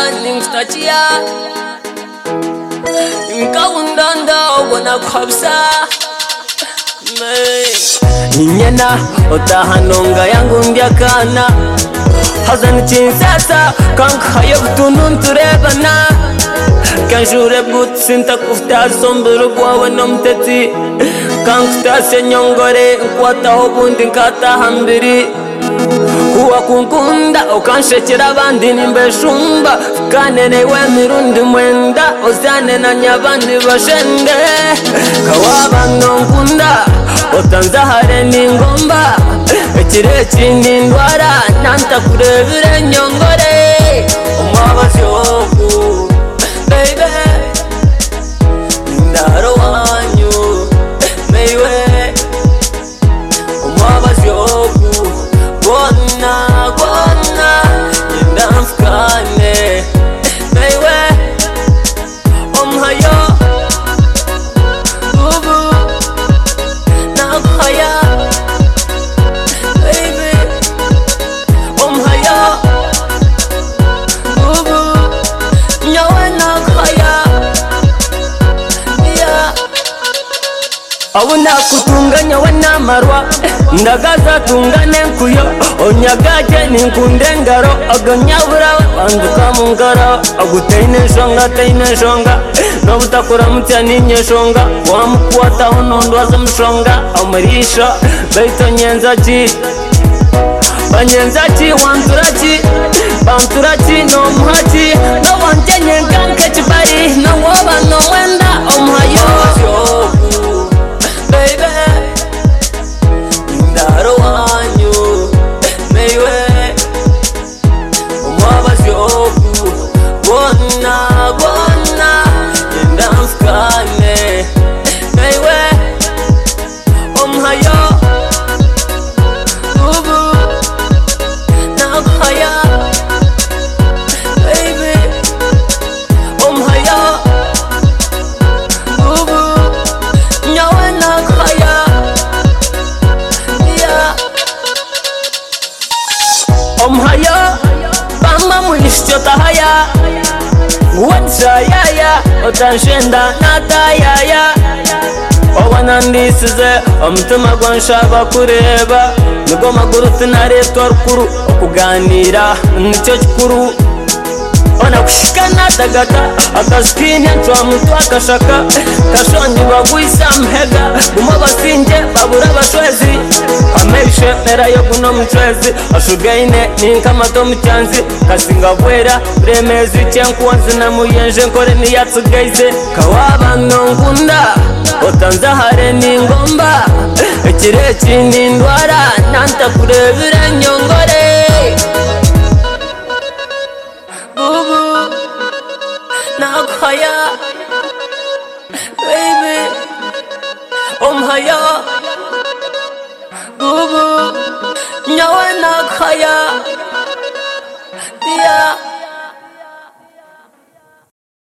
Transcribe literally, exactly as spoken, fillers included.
nimstakia Nkawundanda ubona kwabsa Ninyena otahanonga yangu ndiakana Hazan chinsasa kankayo tunun turebana Kanjure but sinta kufta somburu gwawe nomteti Kankta senyongore nkwata hobundi nkata hambiri Kuwa kunkunda ukanshekera abandi nimbeshumba Kanenewe mirundi mwenda uzane na nyabandi bashende Kawabano nkunda utanzahare n'ingomba Ekireki n'indwara nanta kurebire nyongore Umwabazi wogu baby Ndaro wanyu meiwe Umwabazi wogu Gona gona Yenda mfukane meiwe Omhayo Ubu Nakhaya Baby Omhayo Ubu Nyawe nakhaya Yeah Awuna kutunganya wana marwa Ndagaza tungane nkuyo Onyagaje ninkunde ngaro Aganyabura banduka mungara Agutaine shonga taine shonga Nobutakura mutya ninye shonga Wamukwata unondwaza mshonga Amarisha Baito nyenzaji Banyenzaji wanturati Banturati no muhaji No wanje nyenganke chibari No woba no wenda Omhayo Baby Ndaro wanyu meiwe Umwabazi wogu Gona gona Yenda mfukane meiwe Omhayo Ubu Nakhaya Baby Omhayo Ubu Nyawe nakhaya Omhayo Bamba mwishcho tahaya Watsa yaya Otanshenda natayaya Owanandisize Omutima gwanshaba kureba Nigo maguru tunaretwa rukuru Okuganira nicyo kikuru Ona kushikana dagata Akaskini ntwa mtu akashaka Kashonyi bagwisa mhega Guma basinje babura bashwezi Amerishe mera yo guno mchwezi Ashugaine ninka mato mchanzi Kasinga bwera Bremezi chenkuwanzi na muyenje nkore niyatsugaize Kawabano nkunda Otanzahare n'ingomba Ekireki n'indwara nanta kurebire nyongore Bubu Nakhaya Baby Omhayo Bubu Nyawe nakhaya Yeah